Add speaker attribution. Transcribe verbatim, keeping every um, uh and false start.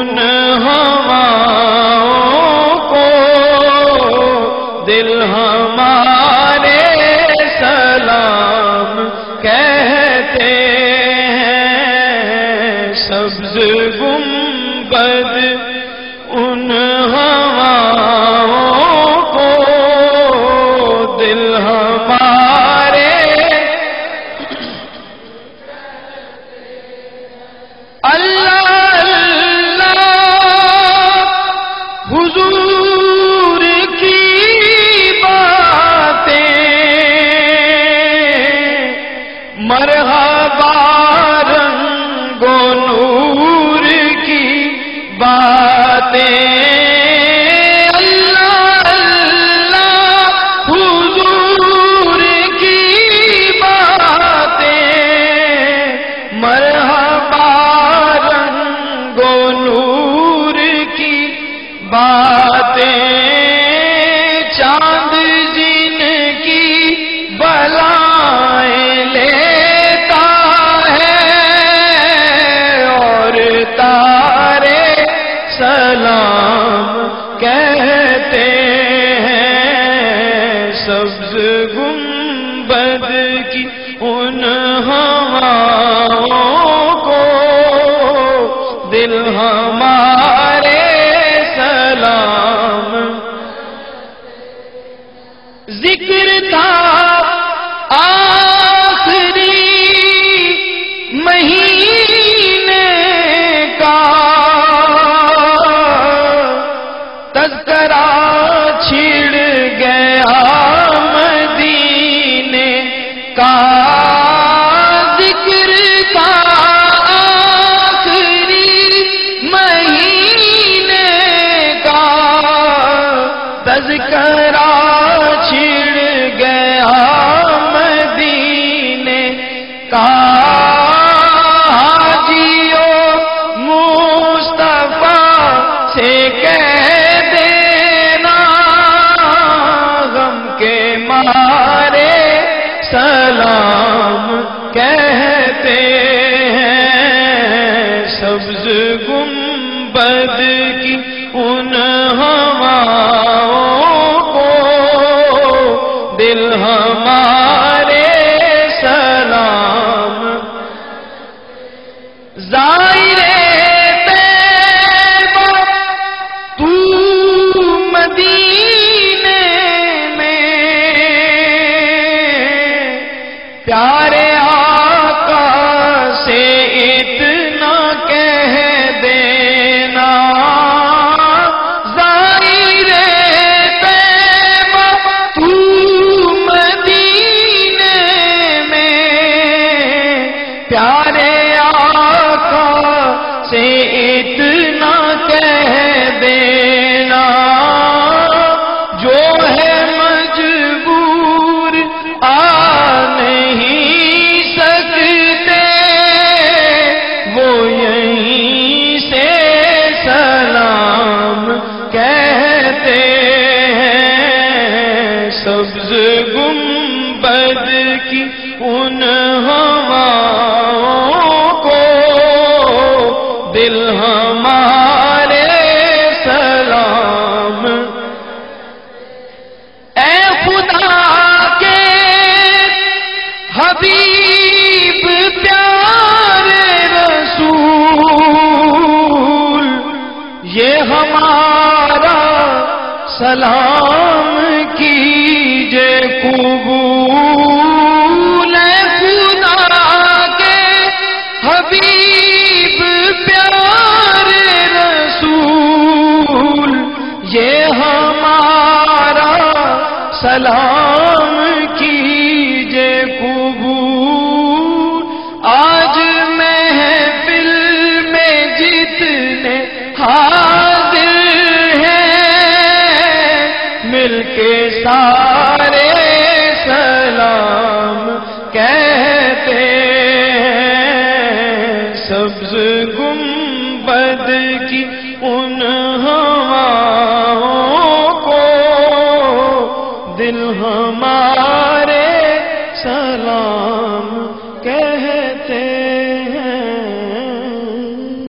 Speaker 1: ان ہواؤں کو دل ہمارے سلام کہتے ہیں، سبز گنبد ان ہواؤں کو دل ہمارے اللہ اللہ حضور کی باتیں مرحبا رنگ و نور کی باتیں اللہ اللہ حضور کی باتیں مرحبا رنگ و نور کی باتیں چاند جن کی بلائیں لیتا ہے اور تارے سلام کہتے ہیں، سبز گنبد کی ان ہواؤں کو دل ہمارے سلام ذکر تھا آخری مہینے کا تذکرہ چھڑ گیا مدینے کا ذکر تھا آخری مہینے کا تذکرہ چھڑ گیا مدینے کا حاجیوں مصطفیٰ سے کہہ دینا غم کے مارے سلام کہتے ہیں، سبز گنبد کی ان ہواؤں کو دل ہمارے سلام ظاہرے طیبہ تو مدینے میں پیارے آقا سے اتنا کہہ دینا ظاہرے طیبہ تو مدینے میں پیارے آقا سے اتنا کہہ دینا، جو ہے مجبور آ نہیں سکتے وہ یہیں سے سلام کہتے ہیں، سبز گنبد کی ان ہواؤں کو دل ہمارے سلام اے خدا کے حبیب پیارے رسول یہ ہمارا سلام کیجے قبول اے خدا کے حبیب پیارے رسول یہ ہمارا سلام کیجے قبول آج محفل میں جتنے حاضر ہیں مل کے سارے سلام کہتے ہیں، سبز گنبد کی ان